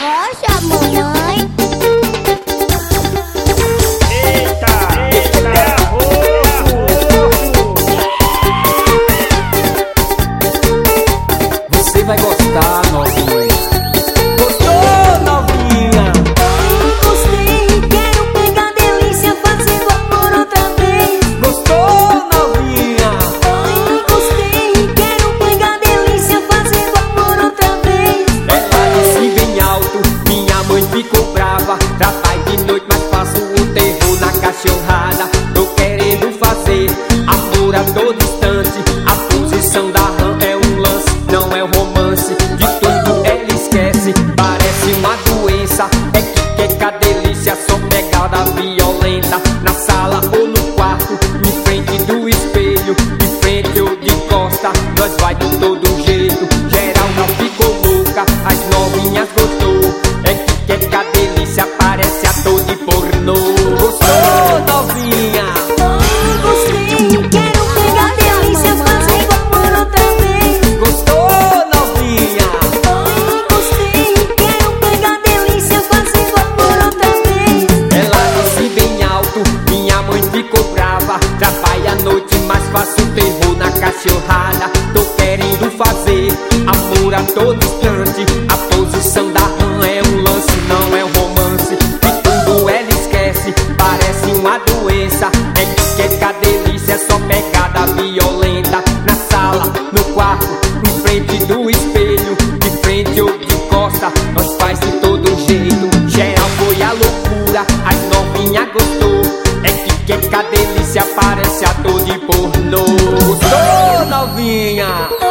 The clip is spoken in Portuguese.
arrocha, mamãe. Eita, Você vai gostar, novinha. Gostou, novinha? Gostei, quero pegar delícia, fazendo amor outra vez. Gostou, novinha? Gostei, quero pegar delícia, fazendo amor outra vez. Ela disse bem alto, minha mãe ficou brava. Trabalho de noite, mas faço o terror na cachorrada. Tô querendo fazer amor a todo instante. A posição da rã é um lance, não é um romance. De tudo ela esquece, parece uma doença. É que quer delícia, só pegada violenta. Na sala ou no quarto, em frente do espelho, de frente ou de costa, nós vai de todo jeito. Geral não ficou louca, as novinhas gostou. É que quer delícia, parece ator de pornô. Gostou, novinha? Gostei, quero pegar delícia, fazendo amor outra vez. Gostou, novinha? Gostei, quero pegar delícia, fazendo amor outra vez. Ela disse bem alto, minha mãe ficou brava. Trabalho à noite, mas faço terror na cachorrada. Tô querendo fazer amor a todo instante. A posição da rã é um lance, não é um romance. De tudo ela esquece, parece uma doença. É que quer delícia, só pegada violenta. Na sala, no quarto, em frente do espelho, de frente ou de costa, nós faz de todo jeito. Geral foi a loucura, as novinhas gostou. É que delícia, parece ator de pornô. Gostou, novinha?